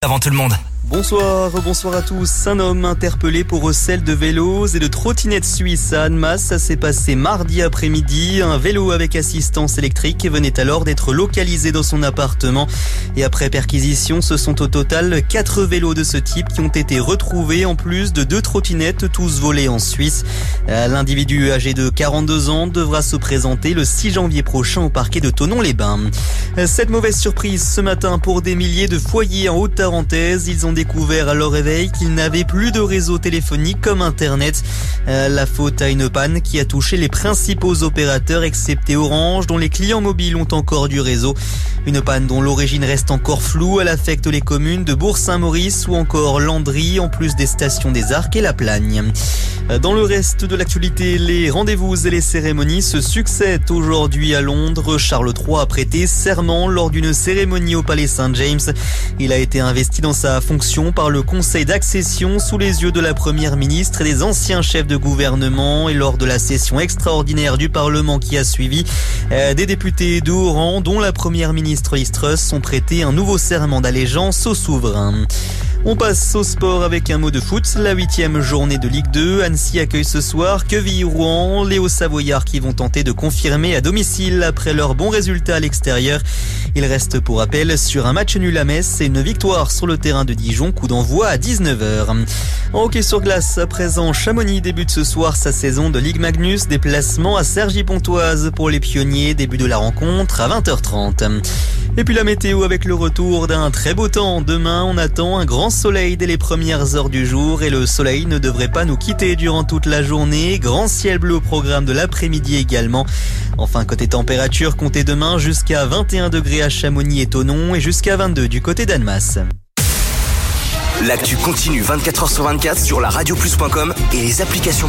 Avant tout le monde. Bonsoir à tous. Un homme interpellé pour recel de vélos et de trottinettes suisses à Annemasse. Ça s'est passé mardi après-midi. Un vélo avec assistance électrique venait alors d'être localisé dans son appartement. Et après perquisition, ce sont au total 4 vélos de ce type qui ont été retrouvés, en plus de 2 trottinettes, tous volées en Suisse. L'individu âgé de 42 ans devra se présenter le 6 janvier prochain au parquet de Thonon-les-Bains. Cette mauvaise surprise ce matin pour des milliers de foyers en Haute-Tarentaise. Ils ont découvert à leur réveil qu'ils n'avaient plus de réseau téléphonique comme Internet. La faute à une panne qui a touché les principaux opérateurs excepté Orange, dont les clients mobiles ont encore du réseau. Une panne dont l'origine reste encore floue. Elle affecte les communes de Bourg-Saint-Maurice ou encore Landry, en plus des stations des Arcs et La Plagne. Dans le reste de l'actualité, les rendez-vous et les cérémonies se succèdent aujourd'hui à Londres. Charles III a prêté serment lors d'une cérémonie au Palais Saint-James. Il a été investi dans sa fonction par le Conseil d'accession sous les yeux de la Première ministre et des anciens chefs de gouvernement. Et lors de la session extraordinaire du Parlement qui a suivi, des députés de haut rang, dont la Première ministre Liz Truss, ont prêté un nouveau serment d'allégeance au souverain. On passe au sport avec un mot de foot. La 8e journée de Ligue 2. Annecy accueille ce soir Quevilly-Rouen. Les Hauts-Savoyards qui vont tenter de confirmer à domicile après leur bon résultat à l'extérieur. Il reste pour rappel sur un match nul à Metz et une victoire sur le terrain de Dijon. Coup d'envoi à 19h. En hockey sur glace, à présent, Chamonix débute ce soir sa saison de Ligue Magnus. Déplacement à Cergy-Pontoise pour les pionniers. Début de la rencontre à 20h30. Et puis la météo avec le retour d'un très beau temps. Demain, on attend un grand soleil dès les premières heures du jour et le soleil ne devrait pas nous quitter durant toute la journée. Grand ciel bleu au programme de l'après-midi également. Enfin, côté température, comptez demain jusqu'à 21 degrés à Chamonix et Thonon et jusqu'à 22 du côté d'Annemasse. L'actu continue 24h sur 24 sur la radioplus.com et les applications